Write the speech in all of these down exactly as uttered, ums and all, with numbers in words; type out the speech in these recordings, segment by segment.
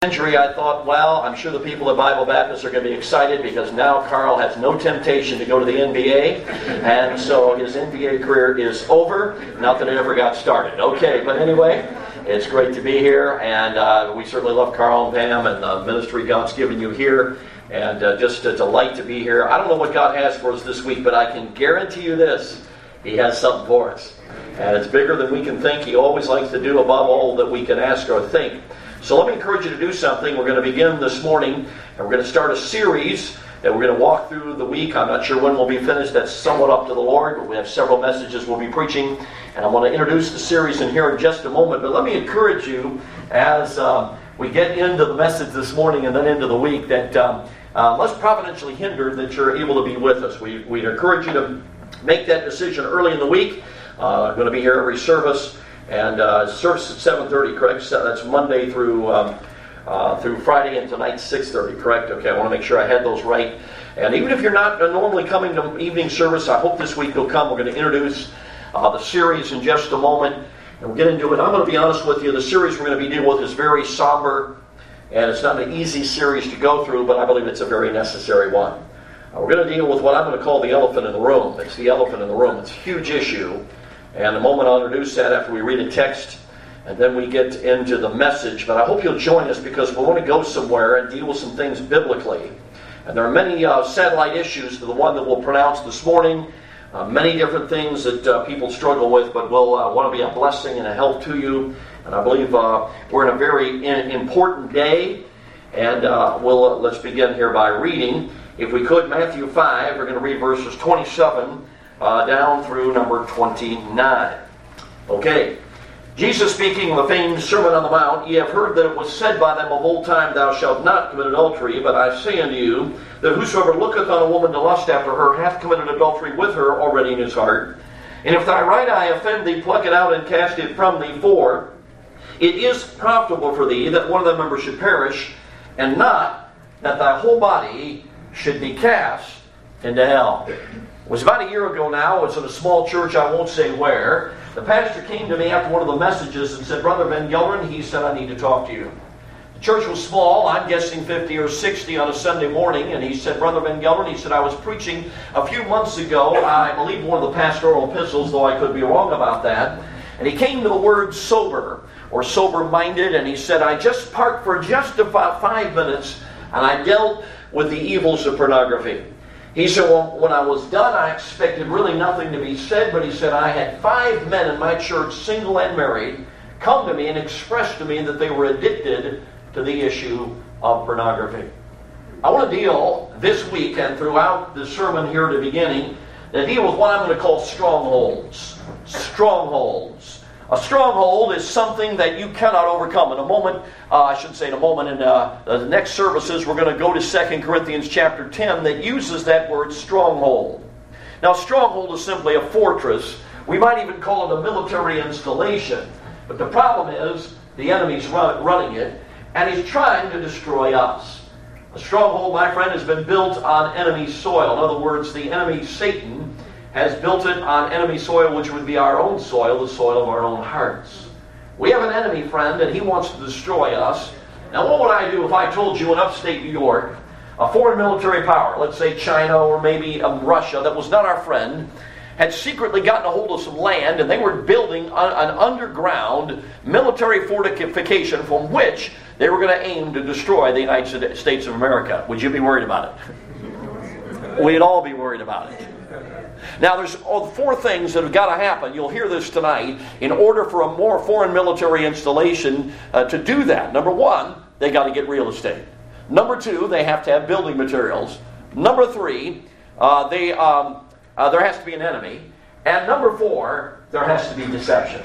Century, I thought, well, I'm sure the people at Bible Baptist are going to be excited because now Carl has no temptation to go to the N B A, and so his N B A career is over. Not that it ever got started. Okay, but anyway, it's great to be here, and uh, we certainly love Carl and Pam and the ministry God's given you here, and uh, just a delight to be here. I don't know what God has for us this week, but I can guarantee you this: He has something for us, and it's bigger than we can think. He always likes to do above all that we can ask or think. So let me encourage you to do something. We're going to begin this morning, and we're going to start a series that we're going to walk through the week. I'm not sure when we'll be finished. That's somewhat up to the Lord, but we have several messages we'll be preaching, and I want to introduce the series in here in just a moment. But let me encourage you as um, we get into the message this morning and then into the week that um, uh, unless providentially hindered, that you're able to be with us. We, we encourage you to make that decision early in the week. Uh, I'm going to be here every service. And uh, service at seven thirty, correct? So that's Monday through um, uh, through Friday, and tonight six thirty, correct? Okay, I want to make sure I had those right. And even if you're not normally coming to evening service, I hope this week you'll come. We're going to introduce uh, the series in just a moment, and we'll get into it. I'm going to be honest with you. The series we're going to be dealing with is very somber, and it's not an easy series to go through, but I believe it's a very necessary one. Uh, we're going to deal with what I'm going to call the elephant in the room. It's the elephant in the room. It's a huge issue. And the moment I'll introduce that after we read a text, and then we get into the message. But I hope you'll join us because we want to go somewhere and deal with some things biblically. And there are many uh, satellite issues to the one that we'll pronounce this morning. Uh, many different things that uh, people struggle with, but we'll uh, want to be a blessing and a help to you. And I believe uh, we're in a very in- important day. And uh, we'll uh, let's begin here by reading. If we could, Matthew five, we're going to read verses twenty-seven Uh, down through number twenty-nine. Okay. Jesus speaking of the famed Sermon on the Mount, ye have heard that it was said by them of old time, thou shalt not commit adultery, but I say unto you, that whosoever looketh on a woman to lust after her, hath committed adultery with her already in his heart. And if thy right eye offend thee, pluck it out and cast it from thee, for it is profitable for thee that one of thy members should perish, and not that thy whole body should be cast into hell. It was about a year ago now. It's in a small church, I won't say where. The pastor came to me after one of the messages and said, Brother Van Gelren, he said, I need to talk to you. The church was small, I'm guessing fifty or sixty on a Sunday morning, and he said, Brother Van Gelren, he said, I was preaching a few months ago, I believe one of the pastoral epistles, though I could be wrong about that, and he came to the word sober, or sober-minded, and he said, I just parked for just about five minutes, and I dealt with the evils of pornography. He said, well, when I was done, I expected really nothing to be said, but he said, I had five men in my church, single and married, come to me and express to me that they were addicted to the issue of pornography. I want to deal this week and throughout the sermon here at the beginning, to deal with what I'm going to call strongholds. Strongholds. A stronghold is something that you cannot overcome. In a moment, uh, I should say in a moment, in uh, the next services, we're going to go to Second Corinthians chapter ten that uses that word stronghold. Now, stronghold is simply a fortress. We might even call it a military installation. But the problem is, the enemy's run, running it, and he's trying to destroy us. A stronghold, my friend, has been built on enemy soil. In other words, the enemy, Satan, has built it on enemy soil, which would be our own soil, the soil of our own hearts. We have an enemy, friend, and he wants to destroy us. Now, what would I do if I told you in upstate New York, a foreign military power, let's say China or maybe um, Russia, that was not our friend, had secretly gotten a hold of some land, and they were building an underground military fortification from which they were going to aim to destroy the United States of America? Would you be worried about it? We'd all be worried about it. Now, there's four things that have got to happen. You'll hear this tonight. In order for a more foreign military installation uh, to do that. Number one, they got to get real estate. Number two, they have to have building materials. Number three, uh, they um, uh, there has to be an enemy. And number four, there has to be deception.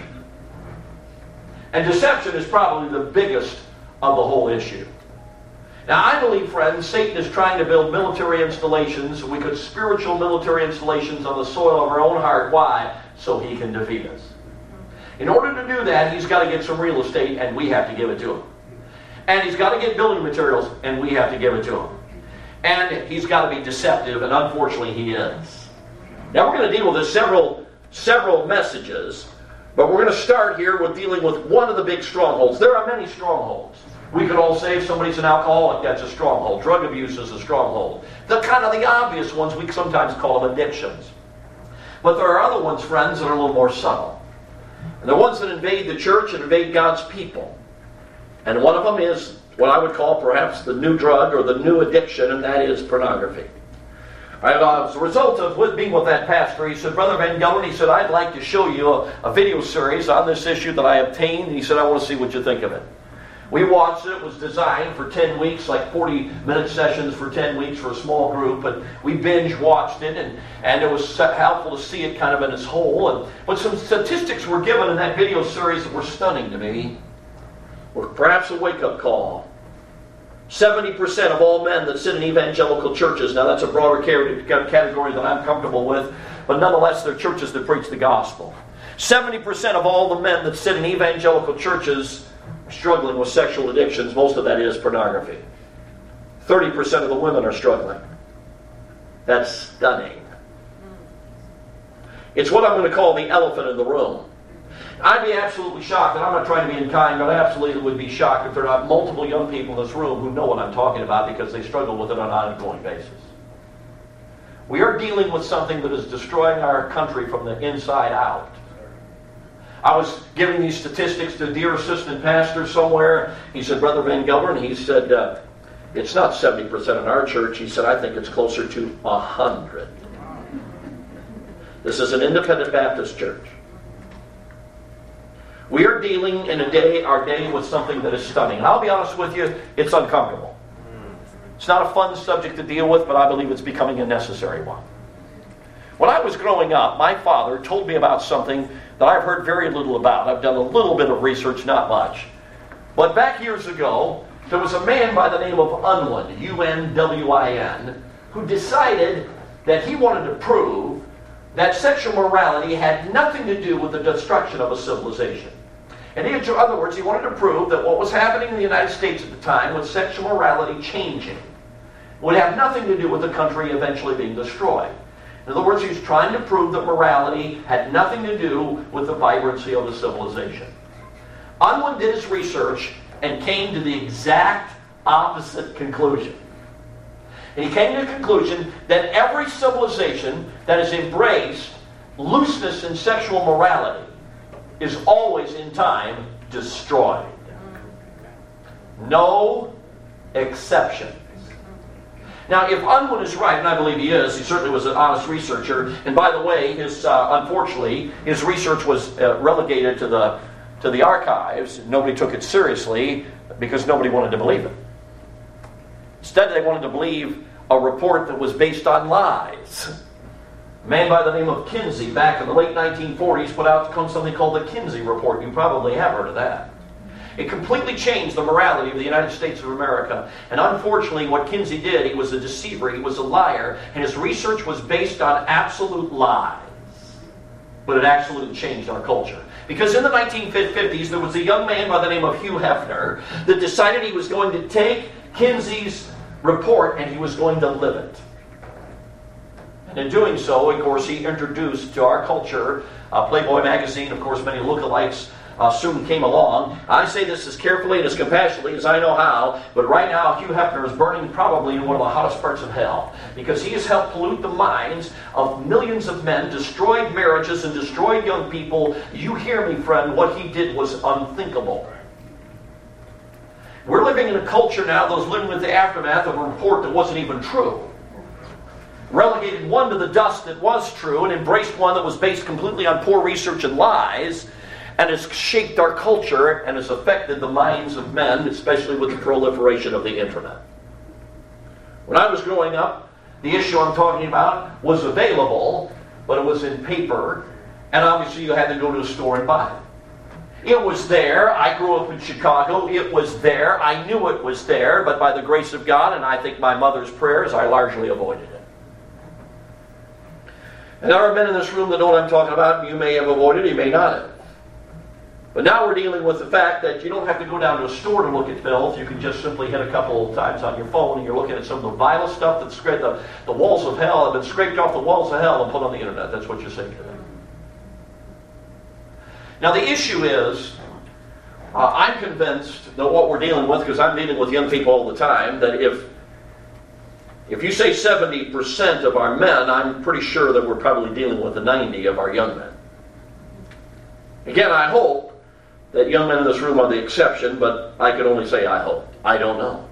And deception is probably the biggest of the whole issue. Now, I believe, friends, Satan is trying to build military installations. We could spiritual military installations on the soil of our own heart. Why? So he can defeat us. In order to do that, he's got to get some real estate, and we have to give it to him. And he's got to get building materials, and we have to give it to him. And he's got to be deceptive, and unfortunately he is. Now, we're going to deal with this several, several messages, but we're going to start here with dealing with one of the big strongholds. There are many strongholds. We could all say if somebody's an alcoholic, that's a stronghold. Drug abuse is a stronghold. The kind of the obvious ones, we sometimes call them addictions. But there are other ones, friends, that are a little more subtle. And they're ones that invade the church and invade God's people. And one of them is what I would call perhaps the new drug or the new addiction, and that is pornography. And, uh, as a result of with, being with that pastor, he said, Brother Van Gelder, he said, I'd like to show you a, a video series on this issue that I obtained. And he said, I want to see what you think of it. We watched it. It was designed for ten weeks, like forty-minute sessions for ten weeks for a small group. And we binge-watched it, and, and it was helpful to see it kind of in its whole. And, but some statistics were given in that video series that were stunning to me. Or perhaps a wake-up call. seventy percent of all men that sit in evangelical churches, now that's a broader category than I'm comfortable with, but nonetheless they're churches that preach the gospel. seventy percent of all the men that sit in evangelical churches are struggling with sexual addictions. Most of that is pornography. thirty percent of the women are struggling. That's stunning. It's what I'm going to call the elephant in the room. I'd be absolutely shocked, and I'm not trying to be unkind, but I absolutely would be shocked if there are not multiple young people in this room who know what I'm talking about because they struggle with it on an ongoing basis. We are dealing with something that is destroying our country from the inside out. I was giving these statistics to a dear assistant pastor somewhere. He said, Brother Van Gelder, and he said, uh, it's not seventy percent in our church. He said, I think it's closer to one hundred. This is an independent Baptist church. We are dealing in a day, our day, with something that is stunning. And I'll be honest with you, it's uncomfortable. It's not a fun subject to deal with, but I believe it's becoming a necessary one. When I was growing up, my father told me about something that I've heard very little about. I've done a little bit of research, not much. But back years ago, there was a man by the name of Unwin, U N W I N, who decided that he wanted to prove that sexual morality had nothing to do with the destruction of a civilization. And in other words, he wanted to prove that what was happening in the United States at the time with sexual morality changing would have nothing to do with the country eventually being destroyed. In other words, he was trying to prove that morality had nothing to do with the vibrancy of the civilization. Unwin did his research and came to the exact opposite conclusion. And he came to the conclusion that every civilization that has embraced looseness in sexual morality is always in time destroyed. No exceptions. Now, if Unwin is right, and I believe he is, he certainly was an honest researcher, and by the way, his uh, unfortunately, his research was uh, relegated to the to the archives. Nobody took it seriously because nobody wanted to believe it. Instead, they wanted to believe a report that was based on lies. A man by the name of Kinsey, back in the late nineteen forties, put out something called the Kinsey Report. You probably have heard of that. It completely changed the morality of the United States of America. And unfortunately, what Kinsey did, he was a deceiver, he was a liar, and his research was based on absolute lies. But it absolutely changed our culture. Because in the nineteen fifties, there was a young man by the name of Hugh Hefner that decided he was going to take Kinsey's report and he was going to live it. And in doing so, of course, he introduced to our culture uh, Playboy magazine. Of course, many lookalikes uh, soon came along. I say this as carefully and as compassionately as I know how, but right now Hugh Hefner is burning probably in one of the hottest parts of hell because he has helped pollute the minds of millions of men, destroyed marriages and destroyed young people. You hear me, friend, what he did was unthinkable. We're living in a culture now that was living with the aftermath of a report that wasn't even true. Relegated one to the dust that was true and embraced one that was based completely on poor research and lies, and has shaped our culture and has affected the minds of men, especially with the proliferation of the internet. When I was growing up, the issue I'm talking about was available, but it was in paper, and obviously you had to go to a store and buy it. It was there. I grew up in Chicago. It was there. I knew it was there, but by the grace of God, and I think my mother's prayers, I largely avoided it. And there are men in this room that know what I'm talking about. You may have avoided it, you may not have. But now we're dealing with the fact that you don't have to go down to a store to look at filth. You can just simply hit a couple of times on your phone and you're looking at some of the vile stuff that's scraped the, the walls of hell, have been scraped off the walls of hell and put on the internet. That's what you're saying today. Now the issue is, Uh, I'm convinced that what we're dealing with, because I'm dealing with young people all the time, that if if you say seventy percent of our men, I'm pretty sure that we're probably dealing with the ninety of our young men. Again, I hope that young men in this room are the exception, but I can only say I hope. I don't know.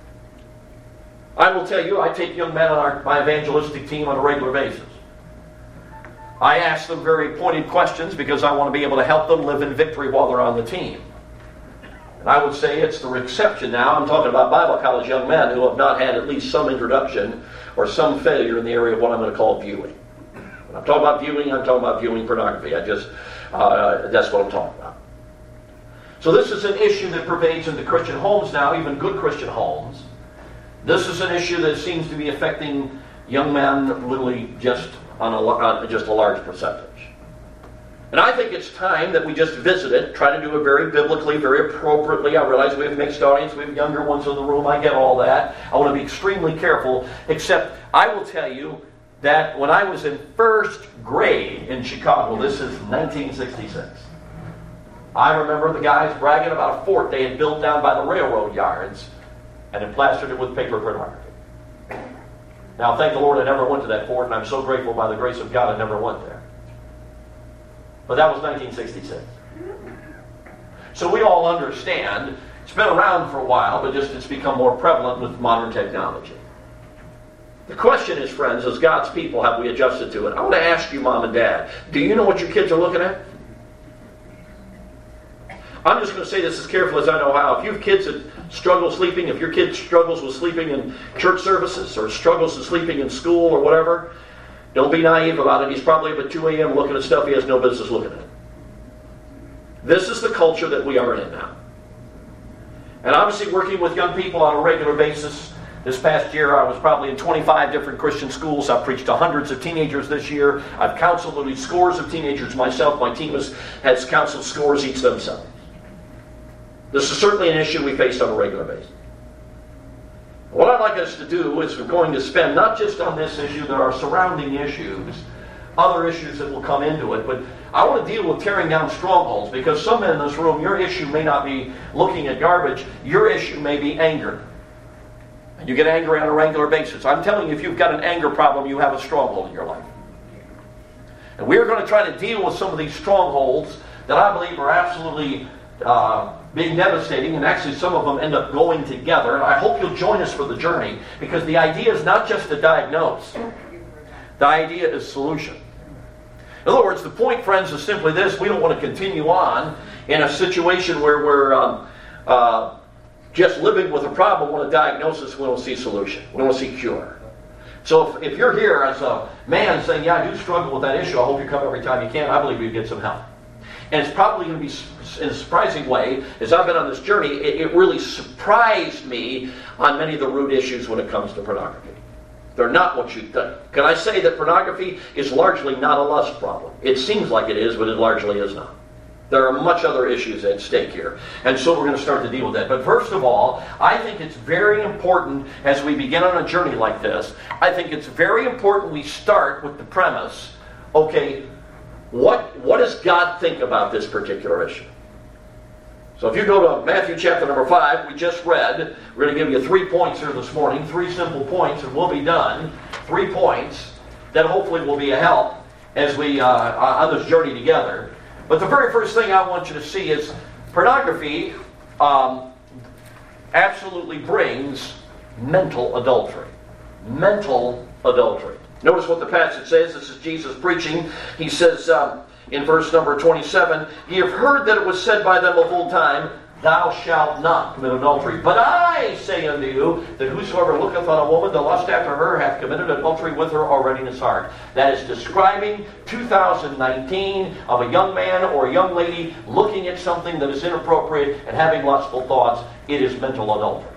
I will tell you, I take young men on our, my evangelistic team on a regular basis. I ask them very pointed questions because I want to be able to help them live in victory while they're on the team. And I would say it's the exception now. I'm talking about Bible college young men who have not had at least some introduction or some failure in the area of what I'm going to call viewing. When I'm talking about viewing, I'm talking about viewing pornography. I just, uh, that's what I'm talking about. So this is an issue that pervades into Christian homes now, even good Christian homes. This is an issue that seems to be affecting young men literally just on a, on just a large percentage. And I think it's time that we just visit it, try to do it very biblically, very appropriately. I realize we have mixed audience, we have younger ones in the room, I get all that. I want to be extremely careful, except I will tell you that when I was in first grade in Chicago, this is nineteen sixty-six, I remember the guys bragging about a fort they had built down by the railroad yards and had plastered it with paper pornography. Now, thank the Lord I never went to that fort, and I'm so grateful by the grace of God I never went there. But that was nineteen sixty-six. So we all understand, it's been around for a while, but just it's become more prevalent with modern technology. The question is, friends, as God's people, have we adjusted to it? I want to ask you, Mom and Dad, do you know what your kids are looking at? I'm just going to say this as careful as I know how. If you have kids that struggle sleeping, if your kid struggles with sleeping in church services or struggles with sleeping in school or whatever, don't be naive about it. He's probably up at two a.m. looking at stuff he has no business looking at. This is the culture that we are in now. And obviously working with young people on a regular basis. This past year I was probably in twenty-five different Christian schools. I've preached to hundreds of teenagers this year. I've counseled literally scores of teenagers myself. My team has, has counseled scores each themselves. This is certainly an issue we face on a regular basis. What I'd like us to do is we're going to spend not just on this issue, there are surrounding issues, other issues that will come into it, but I want to deal with tearing down strongholds, because some in this room, your issue may not be looking at garbage, your issue may be anger. And you get angry on a regular basis. I'm telling you, if you've got an anger problem, you have a stronghold in your life. And we're going to try to deal with some of these strongholds that I believe are absolutely uh, being devastating, and actually some of them end up going together. And I hope you'll join us for the journey, because the idea is not just to diagnose. The idea is solution. In other words, the point, friends, is simply this. We don't want to continue on in a situation where we're um, uh, just living with a problem. We want a diagnosis. We don't see solution. We don't see cure. So if, if you're here as a man saying, yeah, I do struggle with that issue, I hope you come every time you can, I believe you get some help. And it's probably going to be in a surprising way, as I've been on this journey, it, it really surprised me on many of the root issues when it comes to pornography. They're not what you think. Can I say that pornography is largely not a lust problem? It seems like it is, but it largely is not. There are much other issues at stake here. And so we're going to start to deal with that. But first of all, I think it's very important as we begin on a journey like this, I think it's very important we start with the premise, okay, what, what does God think about this particular issue? So if you go to Matthew chapter number five, we just read, we're going to give you three points here this morning, three simple points, and we'll be done. Three points that hopefully will be a help as we, uh, on this journey together. But the very first thing I want you to see is pornography um, absolutely brings mental adultery. Mental adultery. Notice what the passage says. This is Jesus preaching. He says um, in verse number twenty-seven, "Ye have heard that it was said by them of old time, Thou shalt not commit adultery. But I say unto you, that whosoever looketh on a woman to lust after her hath committed adultery with her already in his heart." That is describing two thousand nineteen of a young man or a young lady looking at something that is inappropriate and having lustful thoughts. It is mental adultery.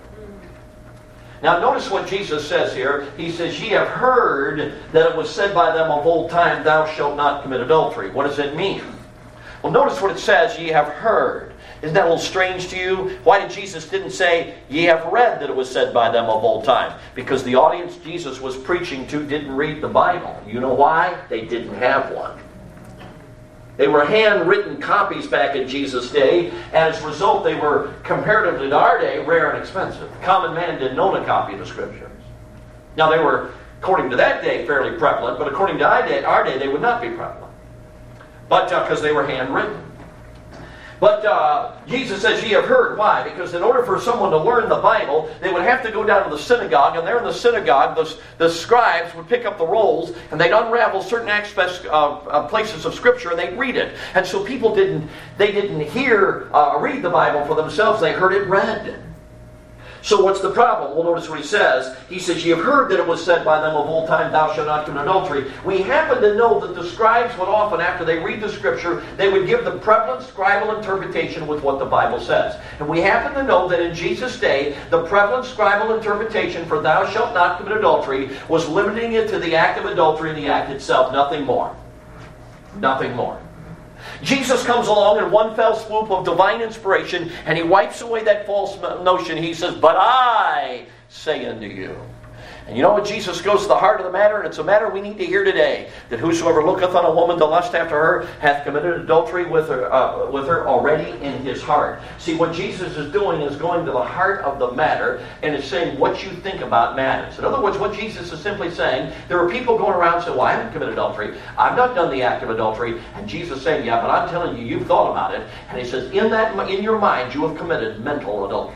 Now notice what Jesus says here. He says, "Ye have heard that it was said by them of old time, Thou shalt not commit adultery." What does it mean? Well, notice what it says, "Ye have heard." Isn't that a little strange to you? Why did Jesus didn't say, "Ye have read that it was said by them of old time"? Because the audience Jesus was preaching to didn't read the Bible. You know why? They didn't have one. They were handwritten copies back in Jesus' day, and as a result, they were, comparatively to our day, rare and expensive. The common man didn't own a copy of the Scriptures. Now, they were, according to that day, fairly prevalent, but according to our day, our day they would not be prevalent. But because uh, they were handwritten. But uh, Jesus says, ye have heard. Why? Because in order for someone to learn the Bible, they would have to go down to the synagogue, and there in the synagogue, the, the scribes would pick up the rolls, and they'd unravel certain aspects of uh, places of Scripture, and they'd read it. And so people didn't, they didn't hear, uh, read the Bible for themselves, they heard it read. So what's the problem? Well, notice what he says. He says, ye have heard that it was said by them of old time, thou shalt not commit adultery. We happen to know that the scribes would often, after they read the Scripture, they would give the prevalent scribal interpretation with what the Bible says. And we happen to know that in Jesus' day, the prevalent scribal interpretation for thou shalt not commit adultery was limiting it to the act of adultery and the act itself, nothing more. Nothing more. Jesus comes along in one fell swoop of divine inspiration, and he wipes away that false notion. He says, but I say unto you. And you know what? Jesus goes to the heart of the matter, and it's a matter we need to hear today. That whosoever looketh on a woman to lust after her hath committed adultery with her, uh, with her already in his heart. See, what Jesus is doing is going to the heart of the matter, and is saying what you think about matters. In other words, what Jesus is simply saying, there are people going around saying, well, I haven't committed adultery. I've not done the act of adultery. And Jesus is saying, yeah, but I'm telling you, you've thought about it. And he says, in that, in your mind, you have committed mental adultery.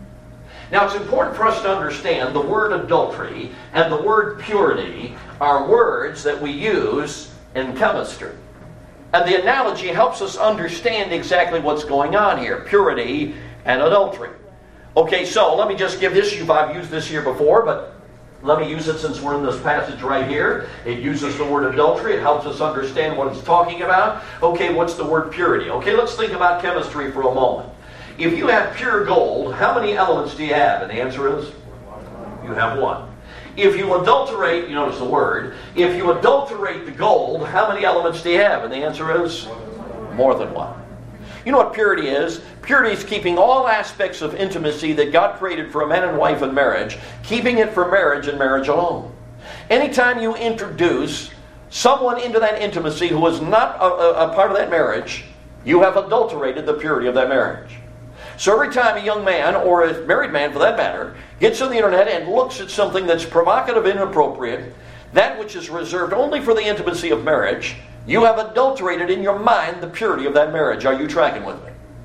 Now, it's important for us to understand the word adultery and the word purity are words that we use in chemistry. And the analogy helps us understand exactly what's going on here, purity and adultery. Okay, so let me just give this. I've used this here before, but let me use it since we're in this passage right here. It uses the word adultery. It helps us understand what it's talking about. Okay, what's the word purity? Okay, let's think about chemistry for a moment. If you have pure gold, how many elements do you have? And the answer is, you have one. If you adulterate, you notice the word, if you adulterate the gold, how many elements do you have? And the answer is, more than one. You know what purity is? Purity is keeping all aspects of intimacy that God created for a man and wife in marriage, keeping it for marriage and marriage alone. Anytime you introduce someone into that intimacy who is not a, a, a part of that marriage, you have adulterated the purity of that marriage. So every time a young man, or a married man for that matter, gets on the internet and looks at something that's provocative and inappropriate, that which is reserved only for the intimacy of marriage, you have adulterated in your mind the purity of that marriage. Are you tracking with me?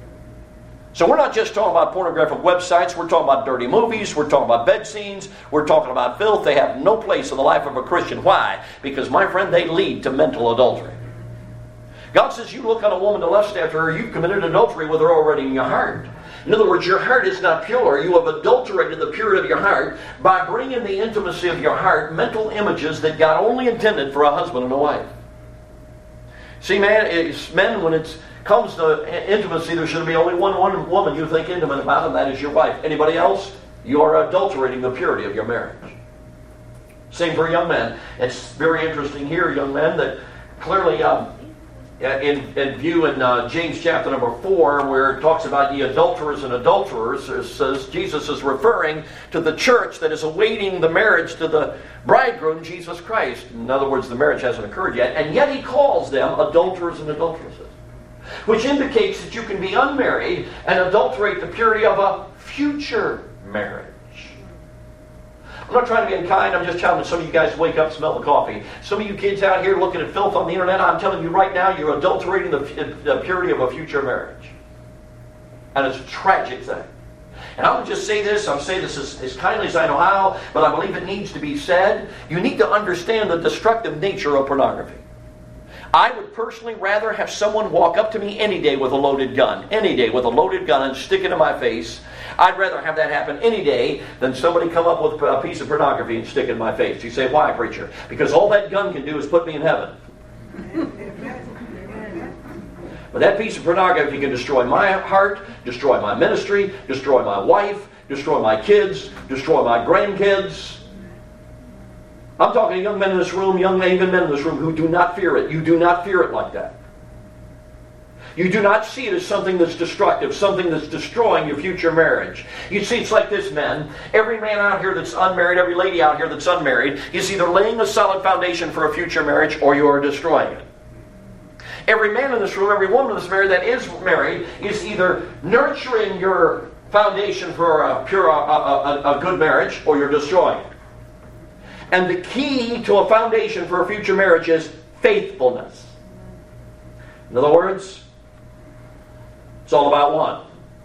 So we're not just talking about pornographic websites, we're talking about dirty movies, we're talking about bed scenes, we're talking about filth. They have no place in the life of a Christian. Why? Because, my friend, they lead to mental adultery. God says you look on a woman to lust after her, you've committed adultery with her already in your heart. In other words, your heart is not pure. You have adulterated the purity of your heart by bringing the intimacy of your heart mental images that God only intended for a husband and a wife. See, man, it's, men, when it comes to intimacy, there should be only one, one woman you think intimate about, and that is your wife. Anybody else? You are adulterating the purity of your marriage. Same for young men. It's very interesting here, young men, that clearly... Um, In, in view in uh, James chapter number four, where it talks about ye adulterers and adulterers, it says Jesus is referring to the church that is awaiting the marriage to the bridegroom, Jesus Christ. In other words, the marriage hasn't occurred yet, and yet he calls them adulterers and adulteresses, which indicates that you can be unmarried and adulterate the purity of a future marriage. I'm not trying to be unkind. I'm just telling some of you guys to wake up and smell the coffee. Some of you kids out here looking at filth on the internet, I'm telling you right now, you're adulterating the, the purity of a future marriage. And it's a tragic thing. And I would just say this, I'll say this as, as kindly as I know how, but I believe it needs to be said. You need to understand the destructive nature of pornography. I would personally rather have someone walk up to me any day with a loaded gun, any day with a loaded gun and stick it in my face. I'd rather have that happen any day than somebody come up with a piece of pornography and stick it in my face. You say, why, preacher? Because all that gun can do is put me in heaven. But that piece of pornography can destroy my heart, destroy my ministry, destroy my wife, destroy my kids, destroy my grandkids. I'm talking to young men in this room, young even men in this room who do not fear it. You do not fear it like that. You do not see it as something that's destructive, something that's destroying your future marriage. You see, it's like this, men. Every man out here that's unmarried, every lady out here that's unmarried, is either laying a solid foundation for a future marriage or you are destroying it. Every man in this room, every woman in this married that is married, is either nurturing your foundation for a pure, a, a, a good marriage, or you're destroying it. And the key to a foundation for a future marriage is faithfulness. In other words, it's all about one.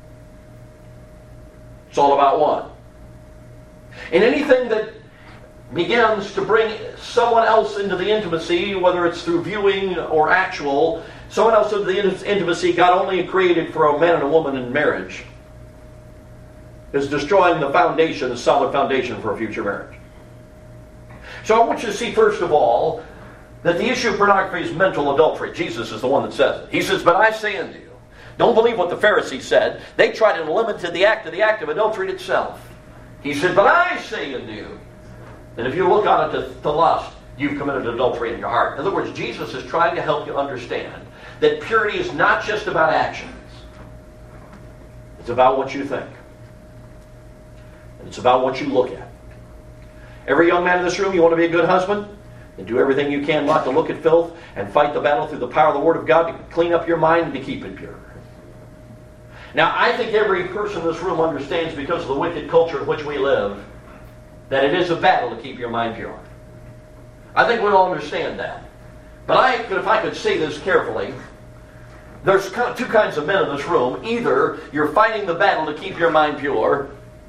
It's all about one. And anything that begins to bring someone else into the intimacy, whether it's through viewing or actual, someone else into the intimacy God only created for a man and a woman in marriage, is destroying the foundation, the solid foundation for a future marriage. So I want you to see, first of all, that the issue of pornography is mental adultery. Jesus is the one that says it. He says, but I say unto you, don't believe what the Pharisees said. They tried to limit to the act of the act of adultery itself. He said, but I say unto you, that if you look on it to, to lust, you've committed adultery in your heart. In other words, Jesus is trying to help you understand that purity is not just about actions. It's about what you think. And it's about what you look at. Every young man in this room, you want to be a good husband? Then do everything you can not to look at filth and fight the battle through the power of the Word of God to clean up your mind and to keep it pure. Now, I think every person in this room understands, because of the wicked culture in which we live, that it is a battle to keep your mind pure. I think we all understand that. But I, if I could say this carefully, there's kind of two kinds of men in this room. Either you're fighting the battle to keep your mind pure,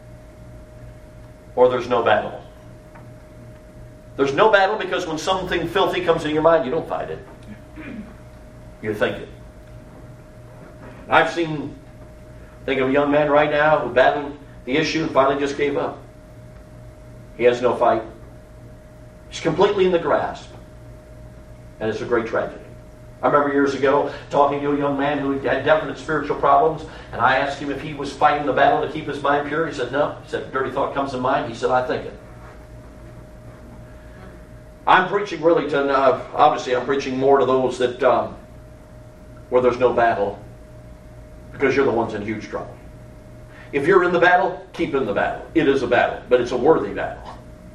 or there's no battle. There's no battle because when something filthy comes in your mind, you don't fight it. You think it. I've seen, think of a young man right now who battled the issue and finally just gave up. He has no fight. He's completely in the grasp. And it's a great tragedy. I remember years ago talking to a young man who had definite spiritual problems, and I asked him if he was fighting the battle to keep his mind pure. He said, no. He said, dirty thought comes in mind. He said, I think it. I'm preaching really to, uh, obviously I'm preaching more to those that, um, where there's no battle, because you're the ones in huge trouble. If you're in the battle, keep in the battle. It is a battle, but it's a worthy battle.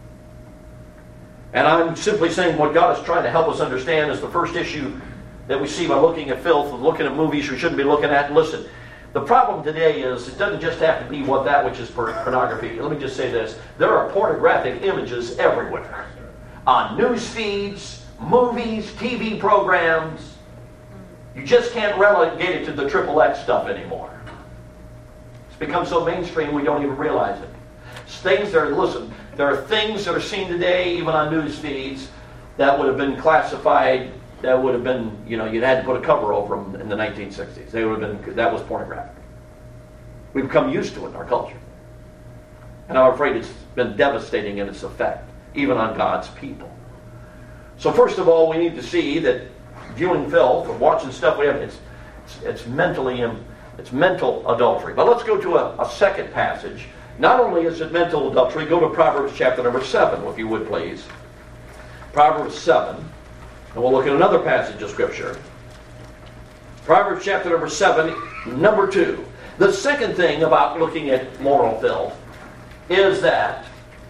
And I'm simply saying what God is trying to help us understand is the first issue that we see by looking at filth and looking at movies we shouldn't be looking at. And listen, the problem today is it doesn't just have to be what that which is pornography. Let me just say this. There are pornographic images everywhere. On news feeds, movies, T V programs. You just can't relegate it to the triple X stuff anymore. It's become so mainstream we don't even realize it. It's things that are, listen, there are things that are seen today, even on news feeds, that would have been classified, that would have been, you know, you'd had to put a cover over them in the nineteen sixties. They would have been, that was pornographic. We've become used to it in our culture. And I'm afraid it's been devastating in its effect, even on God's people. So first of all, we need to see that viewing filth or watching stuff we have, it's, it's, it's mentally, it's mental adultery. But let's go to a, a second passage. Not only is it mental adultery, go to Proverbs chapter number seven, if you would please. Proverbs seven, and we'll look at another passage of Scripture. Proverbs chapter number seven, number two. The second thing about looking at moral filth is that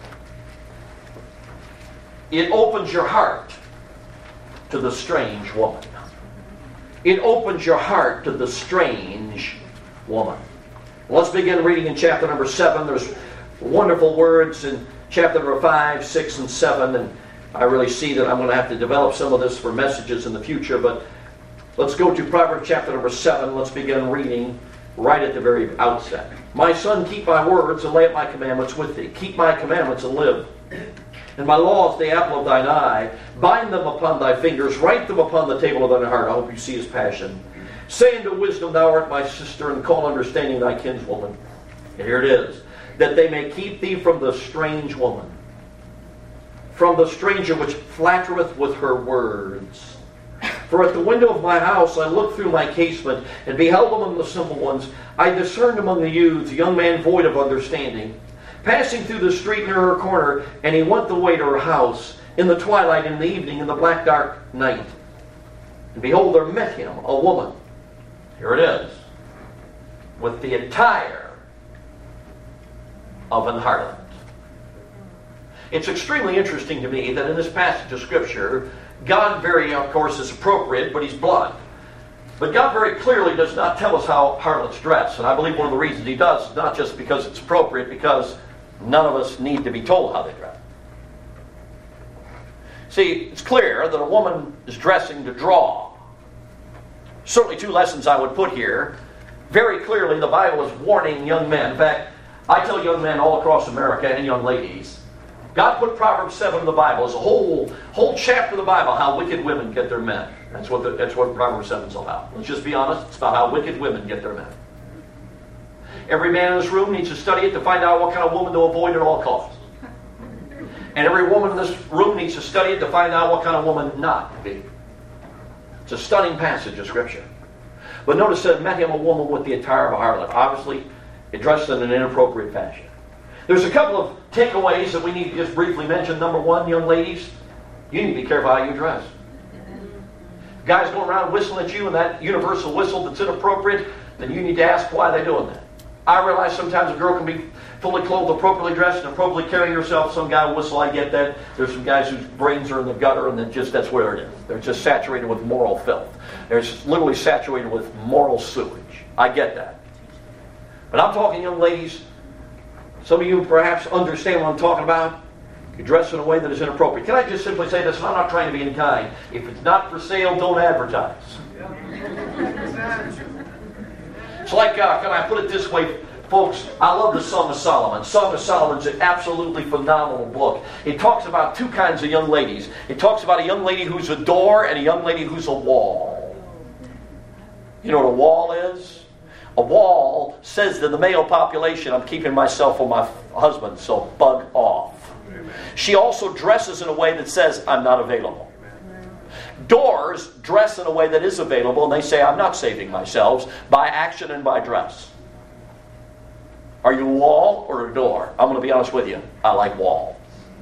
it opens your heart to the strange woman. It opens your heart to the strange woman. Let's begin reading in chapter number seven. There's wonderful words in chapter number five, six, and seven, and I really see that I'm going to have to develop some of this for messages in the future, but let's go to Proverbs chapter number seven. Let's begin reading right at the very outset. My son, keep my words and lay up my commandments with thee. Keep my commandments and live. And my laws, the apple of thine eye. Bind them upon thy fingers. Write them upon the table of thine heart. I hope you see his passion. Say unto wisdom, thou art my sister, and call understanding thy kinswoman. And here it is. That they may keep thee from the strange woman, from the stranger which flattereth with her words. For at the window of my house I looked through my casement, and beheld among the simple ones. I discerned among the youths a young man void of understanding, passing through the street near her corner, and he went the way to her house, in the twilight, in the evening, in the black dark night. And behold, there met him a woman. Here it is. With the attire of an harlot. It's extremely interesting to me that in this passage of Scripture, God very, of course, is appropriate, but He's blunt. But God very clearly does not tell us how harlots dress. And I believe one of the reasons he does is not just because it's appropriate, because none of us need to be told how they dress. See, it's clear that a woman is dressing to draw. Certainly two lessons I would put here. Very clearly the Bible is warning young men. In fact, I tell young men all across America and young ladies, God put Proverbs seven in the Bible as a whole, whole chapter of the Bible, how wicked women get their men. That's what, the, that's what Proverbs seven is all about. Let's just be honest. It's about how wicked women get their men. Every man in this room needs to study it to find out what kind of woman to avoid at all costs. And every woman in this room needs to study it to find out what kind of woman not to be. It's a stunning passage of Scripture. But notice that it met him a woman with the attire of a harlot. Obviously, it dressed in an inappropriate fashion. There's a couple of takeaways that we need to just briefly mention. Number one, young ladies, you need to be careful how you dress. Guys going around whistling at you and that universal whistle that's inappropriate, then you need to ask why they're doing that. I realize sometimes a girl can be fully clothed, appropriately dressed, and appropriately carrying herself. Some guy will whistle, I get that. There's some guys whose brains are in the gutter, and then just that's where it is. They're just saturated with moral filth. They're just literally saturated with moral sewage. I get that. But I'm talking young ladies. Some of you perhaps understand what I'm talking about. You dress in a way that is inappropriate. Can I just simply say this? I'm not trying to be unkind. If it's not for sale, don't advertise. It's like, uh, can I put it this way, folks? I love the Song of Solomon. Song of Solomon is an absolutely phenomenal book. It talks about two kinds of young ladies. It talks about a young lady who's a door and a young lady who's a wall. You know what a wall is? A wall says to the male population, I'm keeping myself from my husband, so bug off. She also dresses in a way that says, I'm not available. Doors dress in a way that is available, and they say, I'm not saving myself by action and by dress. Are you a wall or a door? I'm going to be honest with you. I like wall.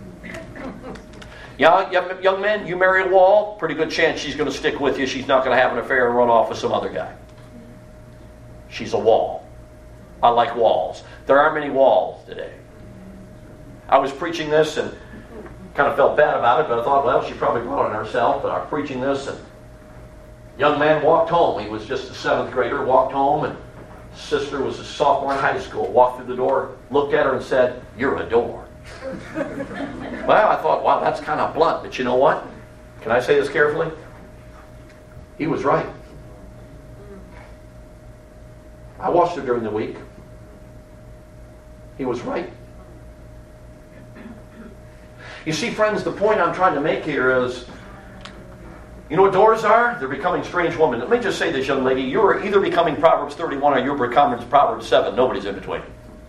Young, young, young men, you marry a wall, pretty good chance she's going to stick with you. She's not going to have an affair and run off with some other guy. She's a wall. I like walls. There aren't many walls today. I was preaching this and kind of felt bad about it, but I thought, well, she probably brought it on herself. But I was preaching this, and a young man walked home. He was just a seventh grader, walked home, and his sister was a sophomore in high school. Walked through the door, looked at her, and said, you're a door. Well, I thought, wow, that's kind of blunt. But you know what? Can I say this carefully? He was right. I watched her during the week. He was right. You see, friends, the point I'm trying to make here is, you know what doors are? They're becoming strange women. Let me just say this, young lady. You are either becoming Proverbs thirty-one or you're becoming Proverbs seven. Nobody's in between.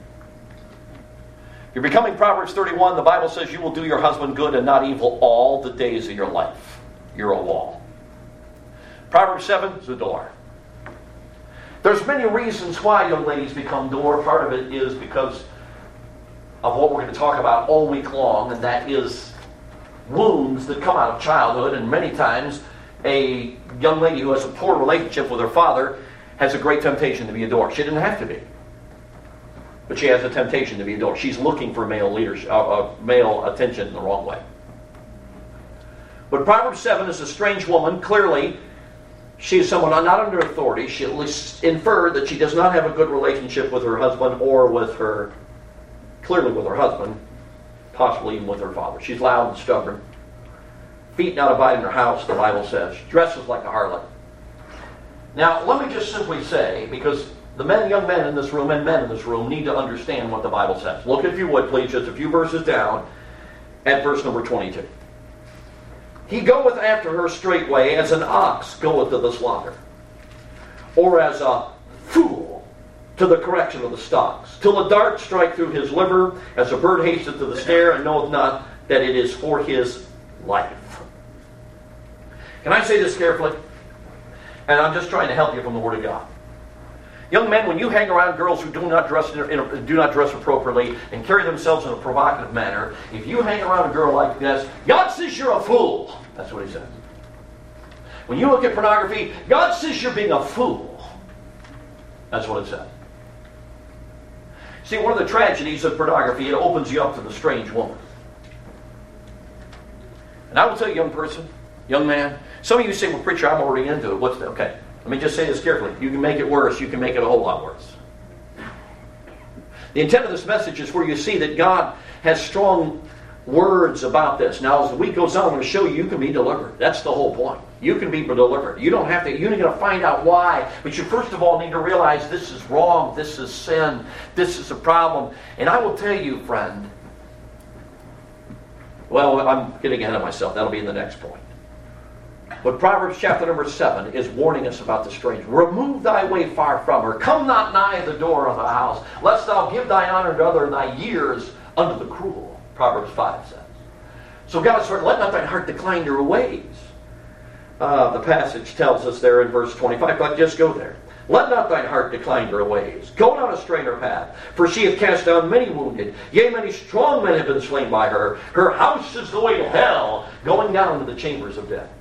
You're becoming Proverbs thirty-one. The Bible says you will do your husband good and not evil all the days of your life. You're a wall. Proverbs seven is a door. There's many reasons why young ladies become door. Part of it is because of what we're going to talk about all week long, and that is wounds that come out of childhood. And many times a young lady who has a poor relationship with her father has a great temptation to be a door. She didn't have to be, but she has a temptation to be a door. She's looking for male leadership, uh, uh, male attention in the wrong way. But Proverbs seven is a strange woman. Clearly, she is someone not under authority. She at least inferred that she does not have a good relationship with her husband or with her, clearly with her husband, possibly even with her father. She's loud and stubborn. Feet not abide in her house, the Bible says. She dresses like a harlot. Now, let me just simply say, because the men, young men in this room and men in this room need to understand what the Bible says. Look, if you would, please, just a few verses down at verse number twenty-two. He goeth after her straightway as an ox goeth to the slaughter, or as a fool to the correction of the stocks, till a dart strike through his liver, as a bird hasteth to the snare, and knoweth not that it is for his life. Can I say this carefully? And I'm just trying to help you from the Word of God. Young men, when you hang around girls who do not dress in a, in a, do not dress appropriately and carry themselves in a provocative manner, if you hang around a girl like this, God says you're a fool. That's what he says. When you look at pornography, God says you're being a fool. That's what it says. See, one of the tragedies of pornography, it opens you up to the strange woman. And I will tell you, young person, young man, some of you say, well, preacher, I'm already into it. What's that? Okay. Let me just say this carefully. You can make it worse. You can make it a whole lot worse. The intent of this message is where you see that God has strong words about this. Now, as the week goes on, I'm going to show you you can be delivered. That's the whole point. You can be delivered. You don't have to, you're not going to find out why, but you first of all need to realize this is wrong, this is sin, this is a problem. And I will tell you, friend, well, I'm getting ahead of myself. That'll be in the next point. But Proverbs chapter number seven is warning us about the strange. Remove thy way far from her. Come not nigh the door of the house, lest thou give thine honor to other, and thy years unto the cruel. Proverbs five says. So God said, let not thine heart decline your ways. Uh, the passage tells us there in verse twenty-five, but just go there. Let not thine heart decline your ways. Go not astray in her path, for she hath cast down many wounded. Yea, many strong men have been slain by her. Her house is the way to hell, going down to the chambers of death.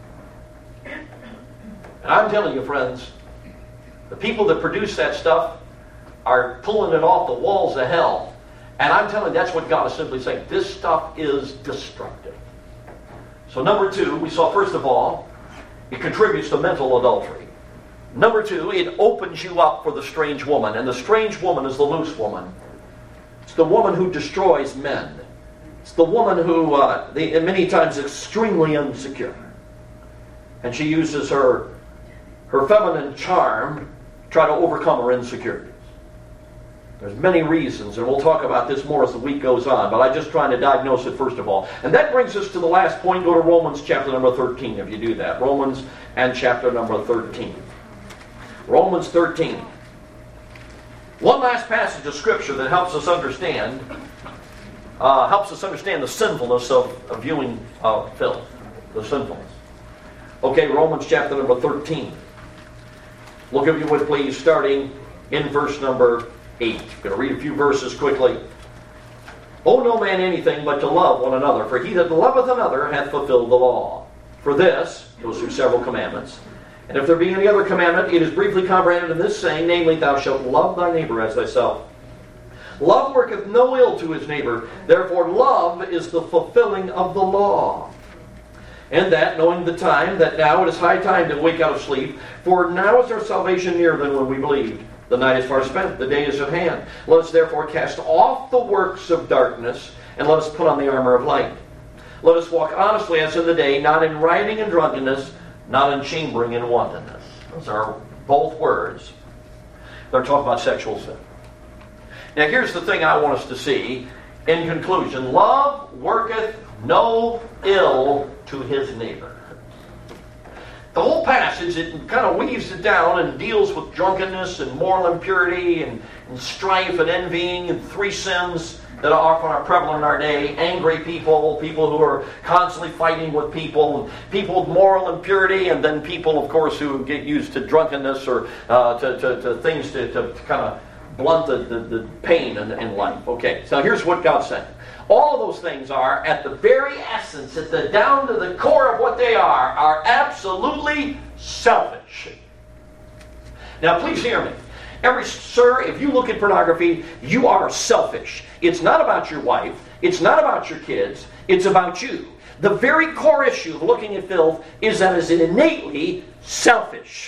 And I'm telling you, friends, the people that produce that stuff are pulling it off the walls of hell. And I'm telling you, that's what God is simply saying. This stuff is destructive. So number two, we saw first of all, it contributes to mental adultery. Number two, it opens you up for the strange woman. And the strange woman is the loose woman. It's the woman who destroys men. It's the woman who, uh, the, many times, extremely insecure. And she uses her, her feminine charm to try to overcome her insecurities. There's many reasons, and we'll talk about this more as the week goes on, but I'm just trying to diagnose it first of all. And that brings us to the last point. Go to Romans chapter number thirteen if you do that. Romans and chapter number thirteen. Romans thirteen. One last passage of Scripture that helps us understand, uh, helps us understand the sinfulness of, of viewing uh, filth, the sinfulness. Okay, Romans chapter number thirteen. Look if you would please, starting in verse number eight. I'm going to read a few verses quickly. Owe no man anything but to love one another, for he that loveth another hath fulfilled the law. For this, goes through several commandments, and if there be any other commandment, it is briefly comprehended in this saying, namely, thou shalt love thy neighbor as thyself. Love worketh no ill to his neighbor, therefore love is the fulfilling of the law. And that, knowing the time, that now it is high time to wake out of sleep, for now is our salvation nearer than when we believed. The night is far spent, the day is at hand. Let us therefore cast off the works of darkness, and let us put on the armor of light. Let us walk honestly as in the day, not in rioting and drunkenness, not in chambering and wantonness. Those are both words. They're talking about sexual sin. Now here's the thing I want us to see. In conclusion, love worketh no ill to his neighbor. The whole passage, it kind of weaves it down and deals with drunkenness and moral impurity and, and strife and envying and three sins that are often are prevalent in our day. Angry people, people who are constantly fighting with people, people with moral impurity, and then people, of course, who get used to drunkenness or uh, to, to, to things to, to kind of blunt the, the, the pain in, in life. Okay, so here's what God's saying. All of those things are, at the very essence, at the down to the core of what they are, are absolutely selfish. Now, please hear me. Every sir, if you look at pornography, you are selfish. It's not about your wife. It's not about your kids. It's about you. The very core issue of looking at filth is that it's innately selfish.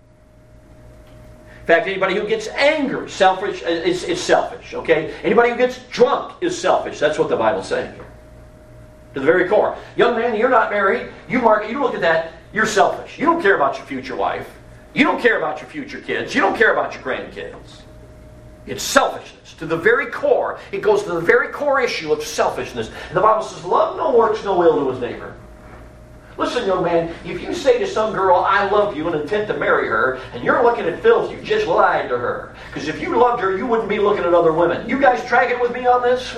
In fact, anybody who gets angry, selfish, is, is selfish, okay? Anybody who gets drunk is selfish. That's what the Bible's saying here. To the very core. Young man, you're not married. You mark, you look at that, you're selfish. You don't care about your future wife. You don't care about your future kids. You don't care about your grandkids. It's selfishness. To the very core. It goes to the very core issue of selfishness. And the Bible says, love no works no ill to his neighbor. Listen, young man, if you say to some girl, I love you, and intend to marry her, and you're looking at filth, you just lied to her. Because if you loved her, you wouldn't be looking at other women. You guys tracking with me on this?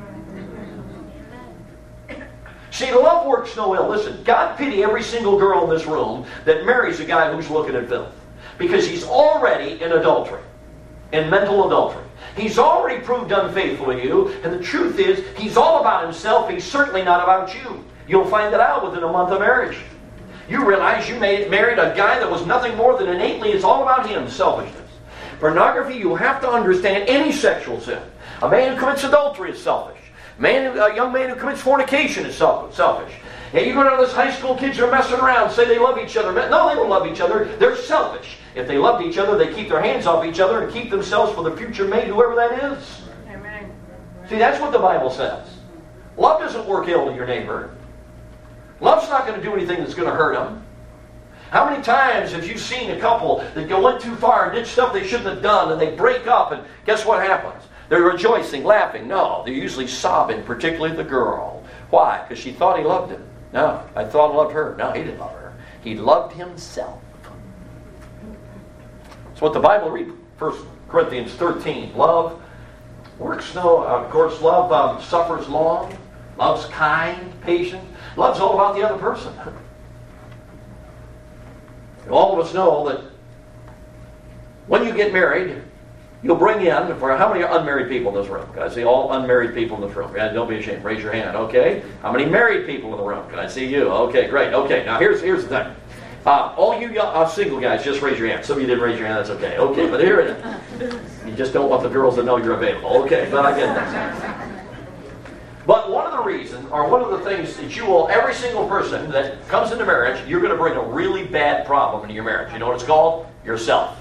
See, love works no ill. Listen, God pity every single girl in this room that marries a guy who's looking at filth. Because he's already in adultery, in mental adultery. He's already proved unfaithful to you, and the truth is, he's all about himself. He's certainly not about you. You'll find that out within a month of marriage. You realize you made, married a guy that was nothing more than innately, it's all about him, selfishness. Pornography, you have to understand any sexual sin. A man who commits adultery is selfish. Man, a young man who commits fornication is selfish. Hey, you go down to this high school, kids are messing around, say they love each other. No, they don't love each other. They're selfish. If they loved each other, they keep their hands off each other and keep themselves for the future mate, whoever that is. Amen. See, that's what the Bible says. Love doesn't work ill to your neighbor. Love's not going to do anything that's going to hurt them. How many times have you seen a couple that go went too far and did stuff they shouldn't have done, and they break up, and guess what happens? They're rejoicing, laughing. No, they're usually sobbing, particularly the girl. Why? Because she thought he loved him. No, I thought he loved her. No, he didn't love her. He loved himself. That's what the Bible reads. First Corinthians thirteen. Love works no, of course, love um, suffers long. Love's kind, patient. Love's all about the other person. All of us know that when you get married, you'll bring in, for how many are unmarried people in this room? Can I see all unmarried people in this room? Yeah, don't be ashamed. Raise your hand. Okay. How many married people in the room? Can I see you? Okay, great. Okay, now here's here's the thing. Uh, all you young, uh, single guys, just raise your hand. Some of you didn't raise your hand. That's okay. Okay, but here it is. You just don't want the girls to know you're available. Okay, but I get that. But one of the reasons, or one of the things that you will, every single person that comes into marriage, you're going to bring a really bad problem into your marriage. You know what it's called? Yourself.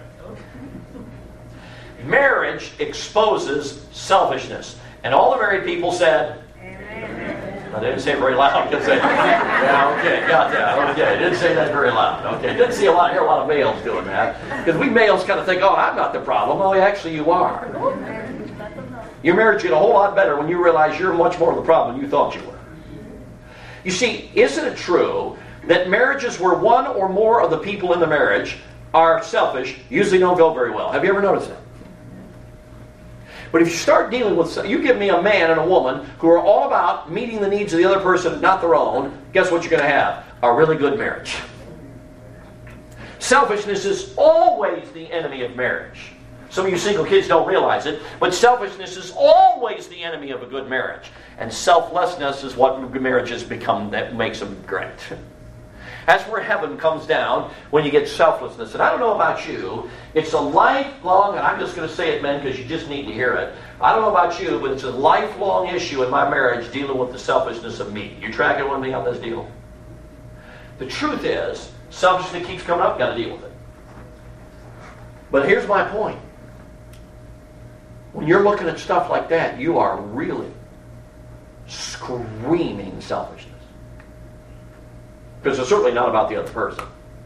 Marriage exposes selfishness. And all the married people said, Amen. I didn't say it very loud. I say, yeah, okay, got that. Okay, I didn't say that very loud. Okay, didn't see a lot, hear a lot of males doing that. Because we males kind of think, oh, I'm not the problem. Oh, actually you are. Your marriage get a whole lot better when you realize you're much more of the problem than you thought you were. You see, isn't it true that marriages where one or more of the people in the marriage are selfish usually don't go very well? Have you ever noticed that? But if you start dealing with, you give me a man and a woman who are all about meeting the needs of the other person, not their own, guess what you're going to have? A really good marriage. Selfishness is always the enemy of marriage. Some of you single kids don't realize it, but selfishness is always the enemy of a good marriage. And selflessness is what marriages become that makes them great. That's where heaven comes down when you get selflessness. And I don't know about you, it's a lifelong, and I'm just going to say it, men, because you just need to hear it. I don't know about you, but it's a lifelong issue in my marriage dealing with the selfishness of me. You tracking with me on this deal? The truth is, selfishness keeps coming up, got to deal with it. But here's my point. When you're looking at stuff like that, you are really screaming selfishness. Because it's certainly not about the other person.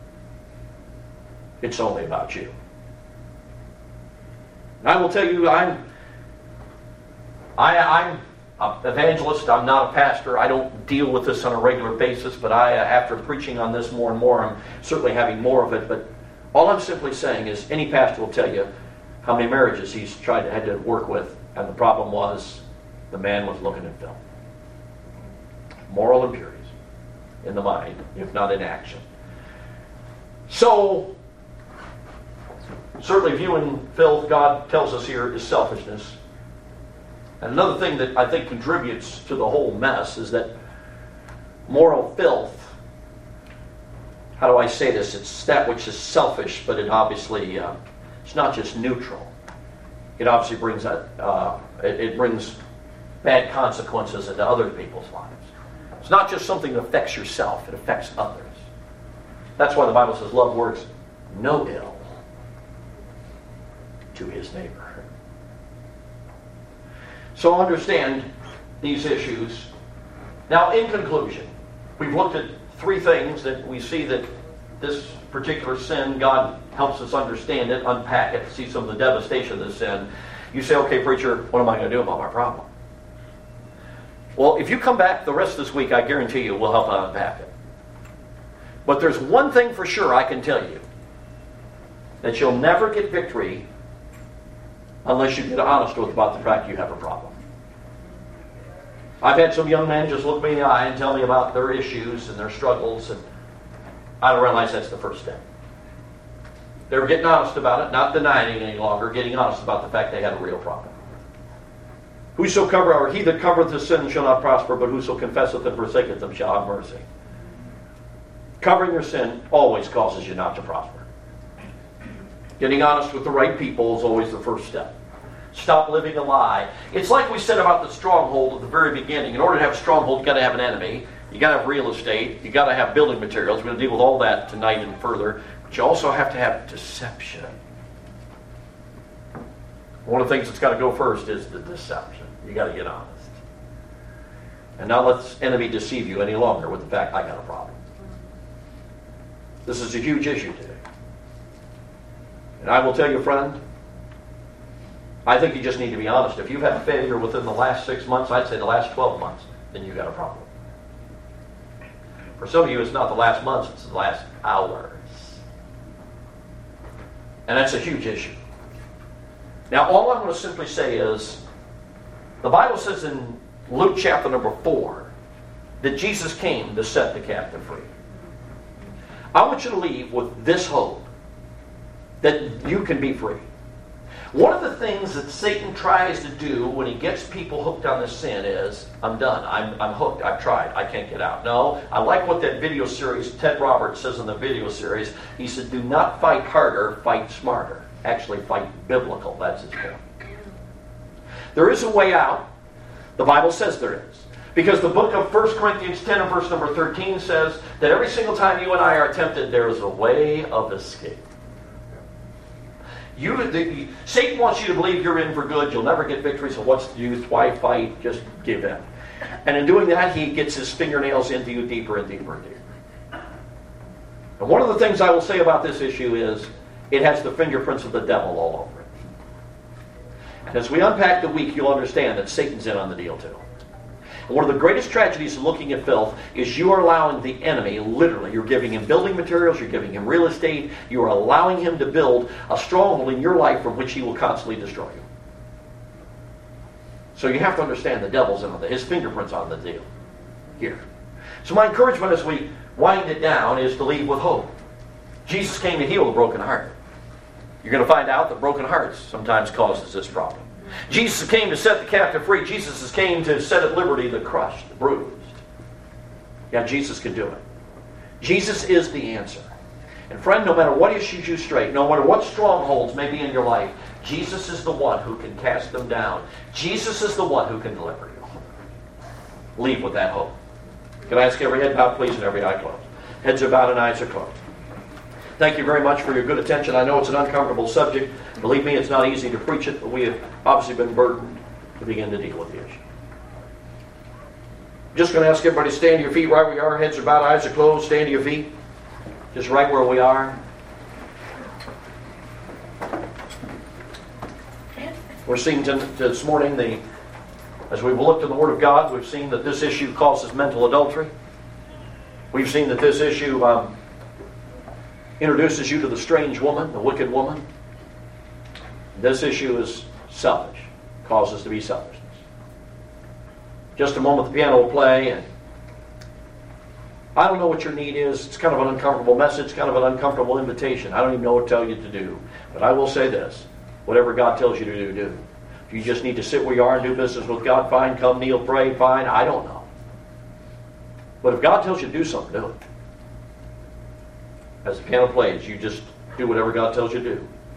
It's only about you. And I will tell you, I'm I, I'm an evangelist. I'm not a pastor. I don't deal with this on a regular basis, but I, after preaching on this more and more, I'm certainly having more of it. But all I'm simply saying is any pastor will tell you how many marriages he's tried to had to work with, and the problem was the man was looking at film. Moral impurities in the mind, if not in action. So, certainly viewing filth, God tells us here, is selfishness. And another thing that I think contributes to the whole mess is that moral filth, how do I say this? It's that which is selfish, but it obviously, uh, it's not just neutral. It obviously brings that, uh, it, it brings bad consequences into other people's lives. It's not just something that affects yourself, it affects others. That's why the Bible says love works no ill to his neighbor. So understand these issues. Now, in conclusion, we've looked at three things that we see that this particular sin, God helps us understand it, unpack it, see some of the devastation of this sin. You say, okay, preacher, what am I going to do about my problem? Well, if you come back the rest of this week, I guarantee you we'll help unpack it. But there's one thing for sure I can tell you, that you'll never get victory unless you get honest with about the fact you have a problem. I've had some young men just look me in the eye and tell me about their issues and their struggles, and I don't realize that's the first step. They were getting honest about it, not denying it any longer, getting honest about the fact they had a real problem. Whoso cover, or he that covereth his sin shall not prosper, but whoso confesseth and forsaketh them shall have mercy. Covering your sin always causes you not to prosper. Getting honest with the right people is always the first step. Stop living a lie. It's like we said about the stronghold at the very beginning. In order to have a stronghold, you've got to have an enemy. You got to have real estate. You got to have building materials. We're going to deal with all that tonight and further. But you also have to have deception. One of the things that's got to go first is the deception. You got to get honest. And not let the enemy deceive you any longer with the fact, I got a problem. This is a huge issue today. And I will tell you, friend, I think you just need to be honest. If you've had failure within the last six months, I'd say the last twelve months, then you've got a problem. For some of you, it's not the last months, it's the last hours. And that's a huge issue. Now, all I'm going to simply say is, the Bible says in Luke chapter number four, that Jesus came to set the captive free. I want you to leave with this hope, that you can be free. One of the things that Satan tries to do when he gets people hooked on this sin is, I'm done, I'm, I'm hooked, I've tried, I can't get out. No, I like what that video series, Ted Roberts says in the video series, he said, do not fight harder, fight smarter. Actually, fight biblical, that's his point. There is a way out. The Bible says there is. Because the book of First Corinthians ten and verse number thirteen says that every single time you and I are tempted, there is a way of escape. You, the, Satan wants you to believe you're in for good. You'll never get victory, so what's the use? Why fight? Just give in. And in doing that, he gets his fingernails into you deeper and deeper and deeper. And one of the things I will say about this issue is it has the fingerprints of the devil all over it. And as we unpack the week, you'll understand that Satan's in on the deal too. And one of the greatest tragedies of looking at filth is you are allowing the enemy, literally, you're giving him building materials, you're giving him real estate, you are allowing him to build a stronghold in your life from which he will constantly destroy you. So you have to understand the devil's in on the, his fingerprints on the deal here. So my encouragement as we wind it down is to leave with hope. Jesus came to heal the brokenhearted. You're going to find out that broken hearts sometimes causes this problem. Jesus came to set the captive free. Jesus came to set at liberty the crushed, the bruised. Yeah, Jesus can do it. Jesus is the answer. And friend, no matter what issues you straight, no matter what strongholds may be in your life, Jesus is the one who can cast them down. Jesus is the one who can deliver you. Leave with that hope. Can I ask every head bowed, please, and every eye closed? Heads are bowed and eyes are closed. Thank you very much for your good attention. I know it's an uncomfortable subject. Believe me, it's not easy to preach it, but we have obviously been burdened to begin to deal with the issue. I'm just going to ask everybody to stand to your feet right where you are. Heads are bowed, eyes are closed. Stand to your feet. Just right where we are. We're seeing this morning, the, as we've looked in the Word of God, we've seen that this issue causes mental adultery. We've seen that this issue um, introduces you to the strange woman, the wicked woman. This issue is selfish, causes to be selfishness. Just a moment, the piano will play, and I don't know what your need is. It's kind of an uncomfortable message, kind of an uncomfortable invitation. I don't even know what to tell you to do. But I will say this, whatever God tells you to do, do. If you just need to sit where you are and do business with God, fine. Come, kneel, pray, fine. I don't know. But if God tells you to do something, do it. As the piano plays, you just do whatever God tells you to do.